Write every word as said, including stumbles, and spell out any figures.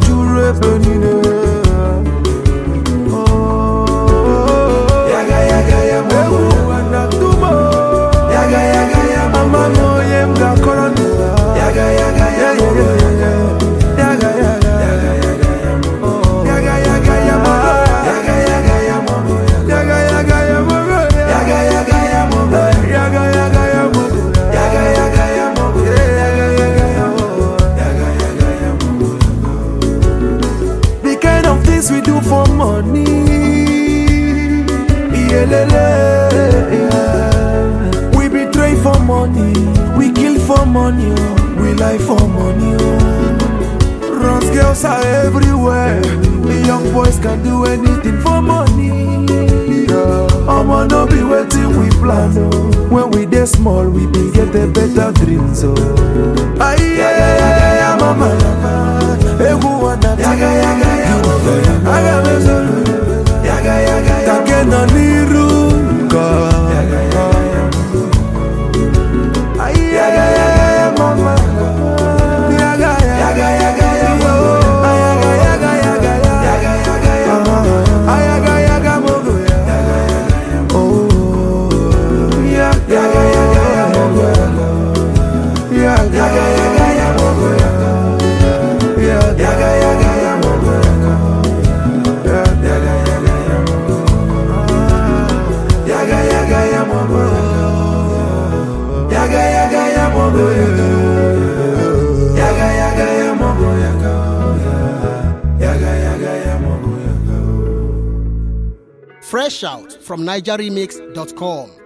shure benine. Yaga yaga ya mogo anatumo. Yaga yaga ya amano yemga korona. Yaga yaga ya mogo. Yaga yaga yaga ya mogo. Yaga yaga ya mogo. Yaga yaga ya mogo. Yaga yaga ya mogo. Yaga yaga ya mogo. Yaga yaga ya mogo. Yaga yaga ya mogo. Yaga yaga ya mogo. Yaga yaga ya mogo. The kind of things we do for money. We betray for money, we kill for money, we lie for money. Runs girls are everywhere. The young boys can do anything for money. I'ma no be waiting we plan. When we dey small, we be get a better dreams. Aye, yaga yaga ya mama, egu wana yaga yaga ya mama, yaga bezolu, yaga yaga ya takena niru. Yaga yaga ya mama. Yaga yaga ya mama. Yaga yaga yaga ya. Yaga yaga ya mama. Yaga yaga mogo. Oh. Yaga yaga ya mogo. Yaga yaga ya mogo. Yaga yaga ya mogo. Yaga yaga ya mogo. Yaga yaga ya mogo. Yaga yaga ya mogo. Yaga yaga ya mogo. Yaga yaga ya mogo. Fresh out from niger remix dot com.